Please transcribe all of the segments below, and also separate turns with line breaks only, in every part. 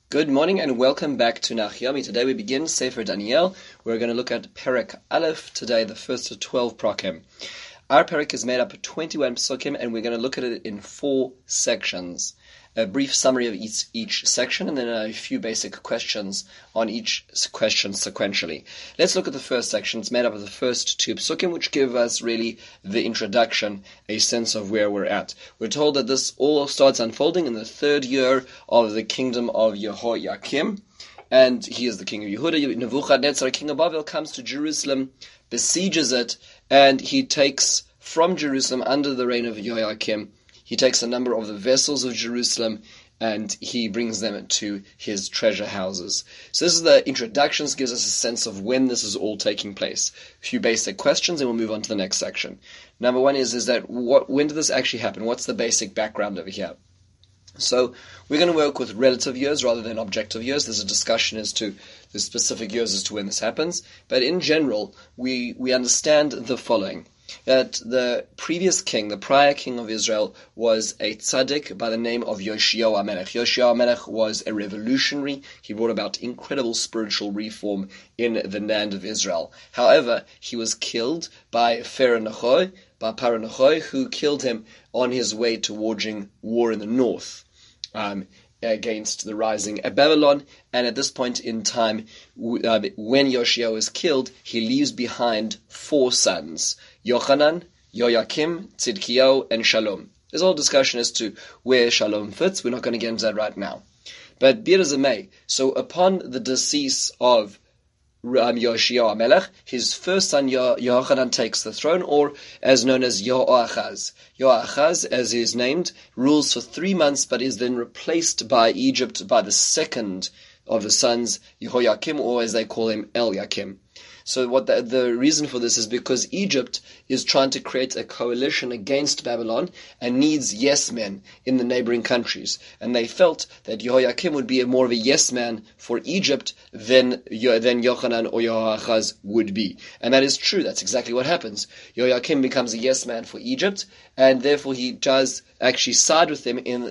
Good morning and welcome back to Nach Yomi. Today we begin Sefer Daniel. We're going to look at Perek Aleph today, the first of 12 Prakim. Our Perek is made up of 21 Psukim and we're going to look at it in 4 sections. A brief summary of each section and then a few basic questions on each question sequentially. Let's look at the first section. It's made up of the first 2 Psukim, which give us really the introduction, a sense of where we're at. We're told that this all starts unfolding in the 3rd year of the kingdom of Yehoiakim, and he is the king of Yehuda. Nebuchadnezzar, king of Babel, comes to Jerusalem, besieges it, and he takes from Jerusalem under the reign of Yehoiakim. He takes a number of the vessels of Jerusalem and he brings them to his treasure houses. So this is the introduction. This gives us a sense of when this is all taking place. A few basic questions and we'll move on to the next section. Number one is that when did this actually happen? What's the basic background over here? So we're going to work with relative years rather than objective years. There's a discussion as to the specific years as to when this happens. But in general, we understand the following. That the previous king, the prior king of Israel, was a tzaddik by the name of Yoshio HaMelech. Yoshio HaMelech was a revolutionary. He brought about incredible spiritual reform in the land of Israel. However, he was killed by Pharaoh Necho, who killed him on his way to waging war in the north against the rising Babylon. And at this point in time, when Yoshio is killed, he leaves behind 4 sons. Yochanan, Yoyakim, Tzidkiyahu, and Shalom. There's a whole discussion as to where Shalom fits. We're not going to get into that right now. But be it as it may, so upon the decease of Yoshio HaMelech, his first son Yochanan takes the throne, or as known as Yoachaz. Yoachaz, as he is named, rules for 3 months, but is then replaced by Egypt by the second of the sons, Yehoiakim, or as they call him, Eliakim. So what the reason for this is because Egypt is trying to create a coalition against Babylon and needs yes men in the neighboring countries. And they felt that Yehoiakim would be more of a yes man for Egypt than Yochanan or Yoachaz would be. And that is true. That's exactly what happens. Yehoiakim becomes a yes man for Egypt, and therefore he does actually side with them in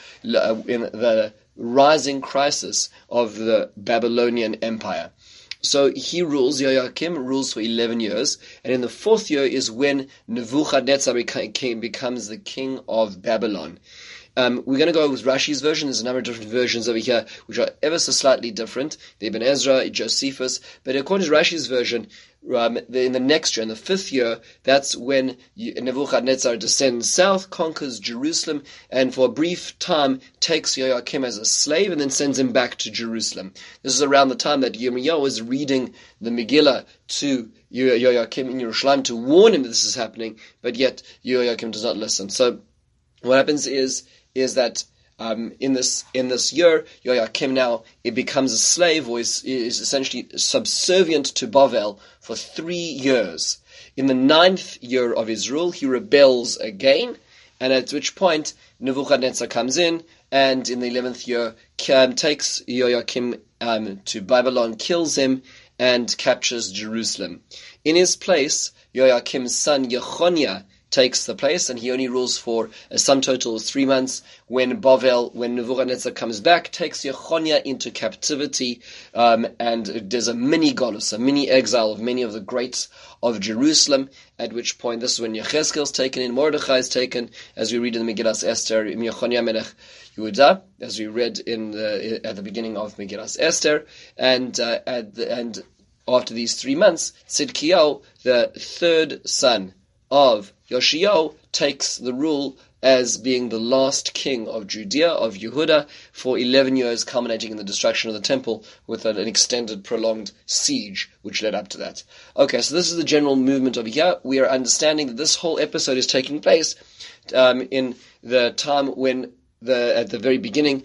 the rising crisis of the Babylonian Empire. So he rules, Yoyakim rules for 11 years, and in the 4th year is when Nebuchadnezzar becomes the king of Babylon. We're going to go with Rashi's version. There's a number of different versions over here, which are ever so slightly different. The Ibn Ezra, Josephus, but according to Rashi's version, in the next year, in the 5th year, that's when Nebuchadnezzar descends south, conquers Jerusalem, and for a brief time takes Yoyakim as a slave and then sends him back to Jerusalem. This is around the time that Yirmiyahu is reading the Megillah to Yoyakim in Yerushalayim to warn him that this is happening, but yet Yoyakim does not listen. So what happens is that in this year, Yoyakim now it becomes a slave, or is essentially subservient to Bavel for 3 years. In the 9th year of his rule, he rebels again, and at which point Nebuchadnezzar comes in, and in the 11th year takes Yoyakim to Babylon, kills him, and captures Jerusalem. In his place, Yoyakim's son Yechoniah takes the place, and he only rules for a sum total of 3 months. When Nebuchadnezzar comes back, takes Yechoniah into captivity, and there's a mini golus, a mini exile of many of the greats of Jerusalem, at which point this is when Yechezkel is taken in, Mordechai is taken, as we read in the Megillas Esther, Yechoniah Melech Yehuda, as we read at the beginning of Megillas Esther, and after these 3 months, Tzidkiyahu, the 3rd son of Yoshio, takes the rule as being the last king of Judea, of Yehuda, for 11 years, culminating in the destruction of the temple with an extended, prolonged siege, which led up to that. Okay, so this is the general movement over here. We are understanding that this whole episode is taking place in the time when, at the very beginning,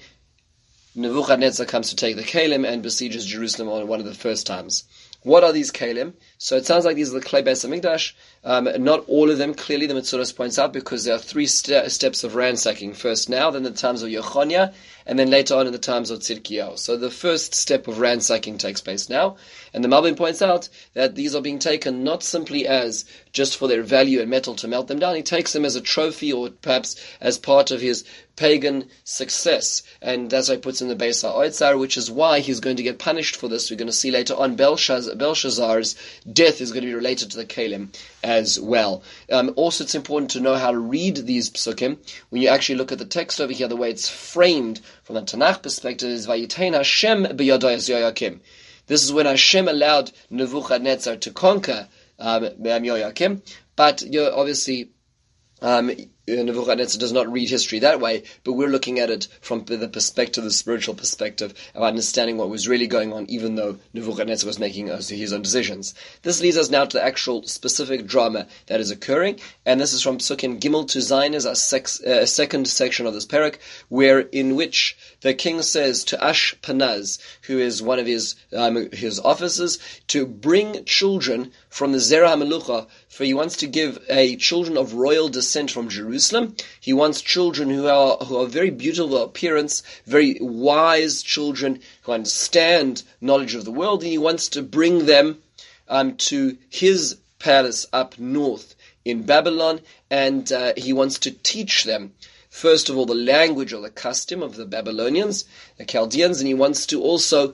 Nebuchadnezzar comes to take the Kalim and besieges Jerusalem on one of the first times. What are these Kalim? So it sounds like these are the Klei Beis HaMikdash. Not all of them, clearly the Metzudos points out, because there are three steps of ransacking. First now, then the times of Yechonia, and then later on in the times of Tzidkiyahu. So the first step of ransacking takes place now. And the Malbim points out that these are being taken not simply as just for their value and metal to melt them down. He takes them as a trophy, or perhaps as part of his pagan success. And that's why he puts in the Beis HaOtzar, which is why he's going to get punished for this. We're going to see later on Belshazzar's death is going to be related to the Kalim as well. Also, it's important to know how to read these psukim. When you actually look at the text over here, the way it's framed from the Tanakh perspective is Vayitein Hashem b'yadai Yoyakim. This is when Hashem allowed Nebuchadnezzar to conquer Yoyakim, but obviously Nebuchadnezzar does not read history that way, but we're looking at it from the perspective, the spiritual perspective, of understanding what was really going on, even though Nebuchadnezzar was making his own decisions. This leads us now to the actual specific drama that is occurring, and this is from Psukim Gimel to Zayin, as a second section of this parak, in which the king says to Ashpenaz, who is one of his officers, to bring children from the Zerah HaMelucha, for he wants to give children of royal descent from Jerusalem. He wants children who are very beautiful appearance, very wise children who understand knowledge of the world, and he wants to bring them to his palace up north in Babylon, and he wants to teach them, first of all, the language or the custom of the Babylonians, the Chaldeans, and he wants to also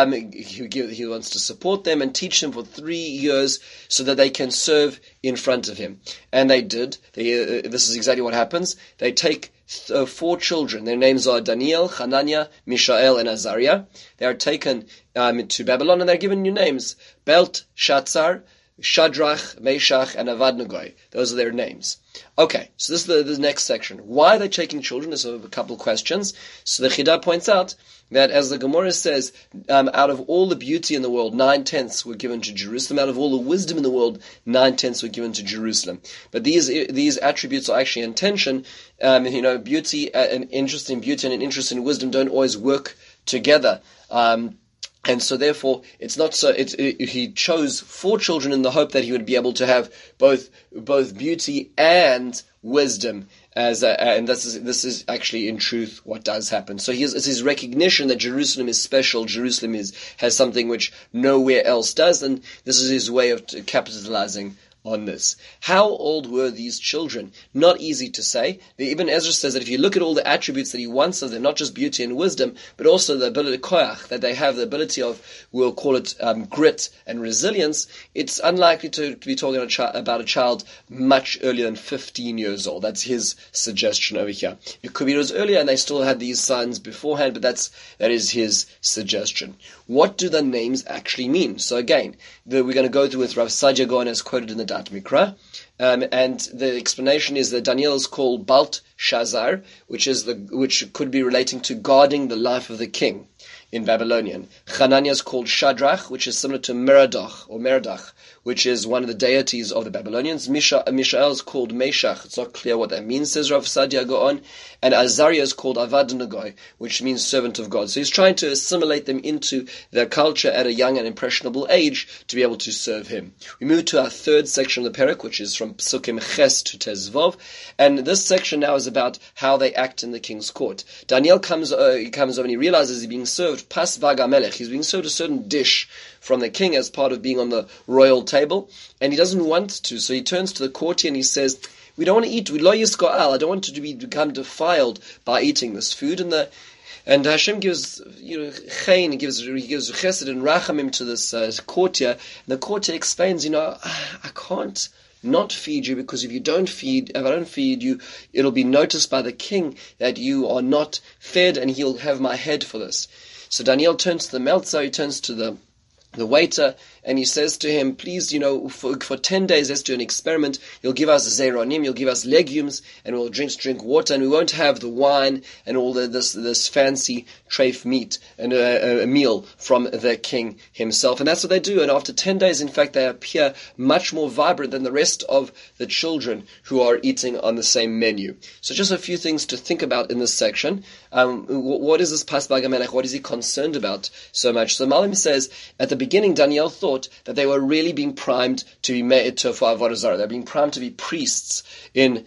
he wants to support them and teach them for 3 years so that they can serve in front of him. And they did. This is exactly what happens. They take 4 children. Their names are Daniel, Hananiah, Mishael, and Azariah. They are taken to Babylon, and they're given new names: Belteshazzar, Shadrach, Meshach, and Abednego. Those are their names. Okay, so this is the next section. Why are they taking children? There's a couple of questions. So the Chidah points out that, as the Gemara says, out of all the beauty in the world, 9/10 were given to Jerusalem. Out of all the wisdom in the world, 9/10 were given to Jerusalem. But these attributes are actually in tension. Beauty, an interest in beauty and an interest in wisdom don't always work together. And so, therefore, it's not so. He chose 4 children in the hope that he would be able to have both beauty and wisdom. And this is actually, in truth, what does happen. So it's his recognition that Jerusalem is special. Jerusalem has something which nowhere else does, and this is his way of capitalizing on this. How old were these children? Not easy to say. The Ibn Ezra says that if you look at all the attributes that he wants of them, not just beauty and wisdom, but also the ability koyach, that they have the ability of, we'll call it grit and resilience, it's unlikely to be talking about a child much earlier than 15 years old. That's his suggestion over here. It could be it was earlier and they still had these signs beforehand, but that is his suggestion. What do the names actually mean? So again, we're going to go through with Rav Saadia Gaon as quoted in the Dat Mikra, and the explanation is that Daniel is called Belteshazzar, which could be relating to guarding the life of the king in Babylonian. Hananiah is called Shadrach, which is similar to Merodach, which is one of the deities of the Babylonians. Mishael is called Meshach. It's not clear what that means, says Rav Saadia Gaon. And Azariah is called Abednego, which means servant of God. So he's trying to assimilate them into their culture at a young and impressionable age to be able to serve him. We move to our third section of the parak, which is from Psukim Ches to Tezvov. And this section now is about how they act in the king's court. Daniel comes over and he realizes he's being served pas vagamelech. He's being served a certain dish from the king as part of being on the royal table, and he doesn't want to. So he turns to the courtier and he says, "We don't want to eat. We lo yiskoal. I don't want to become defiled by eating this food." And Hashem gives chen, he gives chesed and rachamim to this courtier, and the courtier explains, I can't not feed you, because if I don't feed you, it'll be noticed by the king that you are not fed, and he'll have my head for this. So Daniel turns to the meltzer, he turns to the waiter, and he says to him, please, for 10 days, let's do an experiment. You'll give us zeronim, you'll give us legumes, and we'll drink water, and we won't have the wine and all this fancy treif meat and a meal from the king himself. And that's what they do. And after 10 days, in fact, they appear much more vibrant than the rest of the children who are eating on the same menu. So just a few things to think about in this section. What is this pas bagamelech? What is he concerned about so much? So Malim says, at the beginning beginning, Daniel thought that they were really being primed to be made for Avodah Zarah. They were being primed to be priests in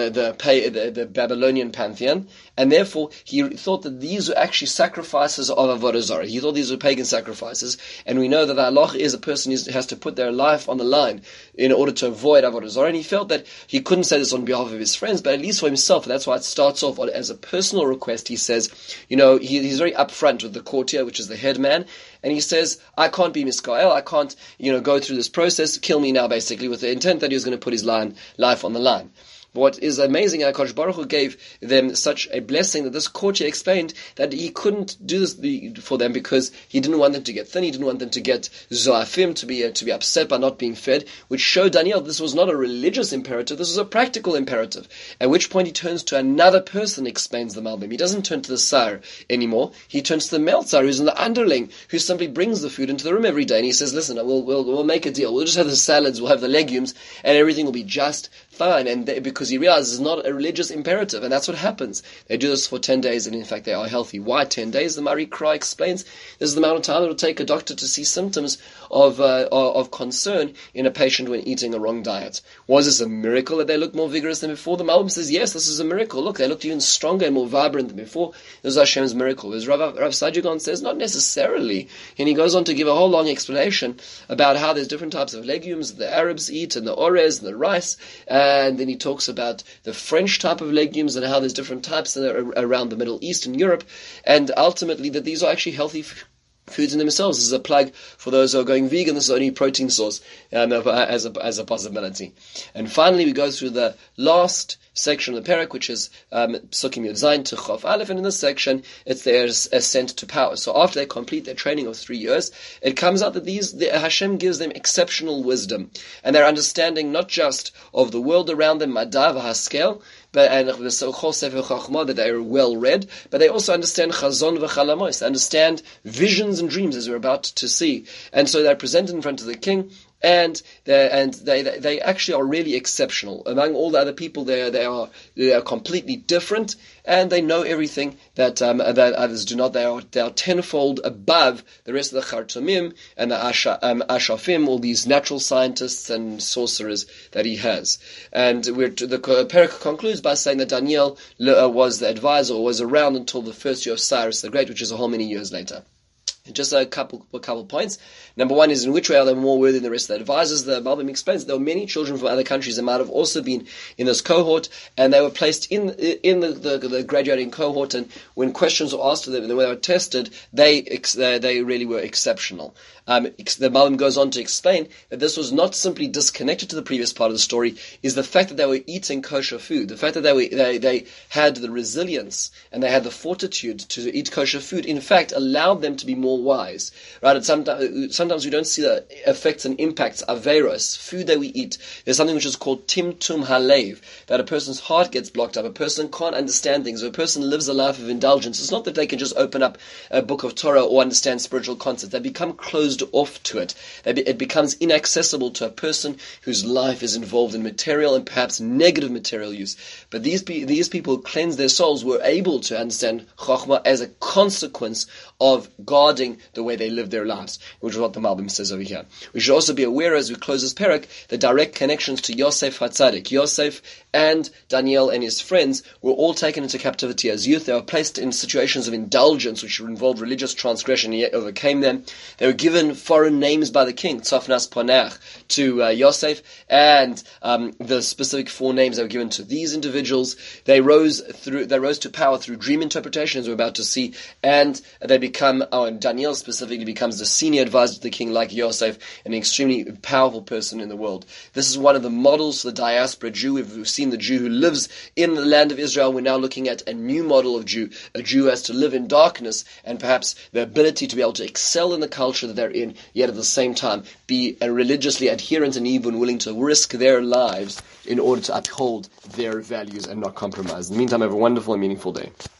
the Babylonian pantheon, and therefore he thought that these were actually sacrifices of Avodah Zarah. He thought these were pagan sacrifices, and we know that the halach is a person has to put their life on the line in order to avoid Avodah Zarah, and he felt that he couldn't say this on behalf of his friends, but at least for himself, and that's why it starts off as a personal request. He says, he's very upfront with the courtier, which is the head man, and he says, I can't be Miskael, I can't, go through this process, kill me now, basically, with the intent that he was going to put his life on the line. What is amazing, HaKadosh Baruch Hu gave them such a blessing that this courtier explained that he couldn't do this for them because he didn't want them to get thin, he didn't want them to get zoafim, to be upset by not being fed, which showed Daniel this was not a religious imperative, this was a practical imperative. At which point he turns to another person, explains the Malbim. He doesn't turn to the Sar anymore, he turns to the Meltzar, who's in the underling, who simply brings the food into the room every day, and he says, listen, we'll make a deal, we'll just have the salads, we'll have the legumes, and everything will be just fine. And because he realizes it's not a religious imperative, and that's what happens. They do this for 10 days, and in fact they are healthy. Why 10 days? The Mari Kra explains this is the amount of time it will take a doctor to see symptoms of concern in a patient when eating a wrong diet. Was this a miracle that they looked more vigorous than before? The Malbim says, yes, this is a miracle. Look, they looked even stronger and more vibrant than before. This is Hashem's miracle. As Rav Sajigon says, not necessarily. And he goes on to give a whole long explanation about how there's different types of legumes the Arabs eat, and the orez, and the rice, and then he talks about the French type of legumes and how there's different types around the Middle East and Europe, and ultimately that these are actually healthy foods in themselves. This is a plug for those who are going vegan. This is only protein source as a possibility. And finally, we go through the last section of the parak, which is Psukim Yud Zayin to Chof Aleph, and in this section, it's their ascent to power. So after they complete their training of 3 years, it comes out that Hashem gives them exceptional wisdom, and their understanding not just of the world around them, Madav Haskel, and that they are well read, but they also understand Chazon v'Chalamos, they understand visions and dreams as we're about to see, and so they're presented in front of the king. And they actually are really exceptional among all the other people. They are completely different, and they know everything that others do not. They are tenfold above the rest of the Chartumim and the Ashafim, all these natural scientists and sorcerers that he has. And the parak concludes by saying that Daniel was the advisor, or was around until the first year of Cyrus the Great, which is a whole many years later. Just a couple points. Number one is, in which way are they more worthy than the rest of the advisors? The Malbim explains there were many children from other countries that might have also been in this cohort, and they were placed in the graduating cohort, and when questions were asked to them and when they were tested, they really were exceptional. The Malbim goes on to explain that this was not simply disconnected to the previous part of the story, is the fact that they were eating kosher food, the fact that they had the resilience and they had the fortitude to eat kosher food, in fact, allowed them to be more wise. Right? Sometimes we don't see the effects and impacts of averos, food that we eat. There's something which is called timtum halev, that a person's heart gets blocked up, a person can't understand things, a person lives a life of indulgence. It's not that they can just open up a book of Torah or understand spiritual concepts. They become closed off to it. It becomes inaccessible to a person whose life is involved in material and perhaps negative material use. But these people who cleanse their souls were able to understand Chokhmah as a consequence of guarding the way they live their lives, which is what the Malbim says over here. We should also be aware, as we close this parak, the direct connections to Yosef HaTzadik. Yosef and Daniel and his friends were all taken into captivity as youth. They were placed in situations of indulgence which involved religious transgression, and yet overcame them. They were given foreign names by the king, Tzafnas Paneach, to Yosef, and the specific 4 names that were given to these individuals. They rose to power through dream interpretation, as we're about to see, and they become, and Daniel specifically becomes the senior advisor to the king, like Yosef, an extremely powerful person in the world. This is one of the models for the diaspora Jew. We've seen the Jew who lives in the land of Israel. We're now looking at a new model of Jew, a Jew who has to live in darkness, and perhaps the ability to be able to excel in the culture that they're in, yet at the same time be religiously adherent and even willing to risk their lives in order to uphold their values and not compromise. In the meantime, have a wonderful and meaningful day.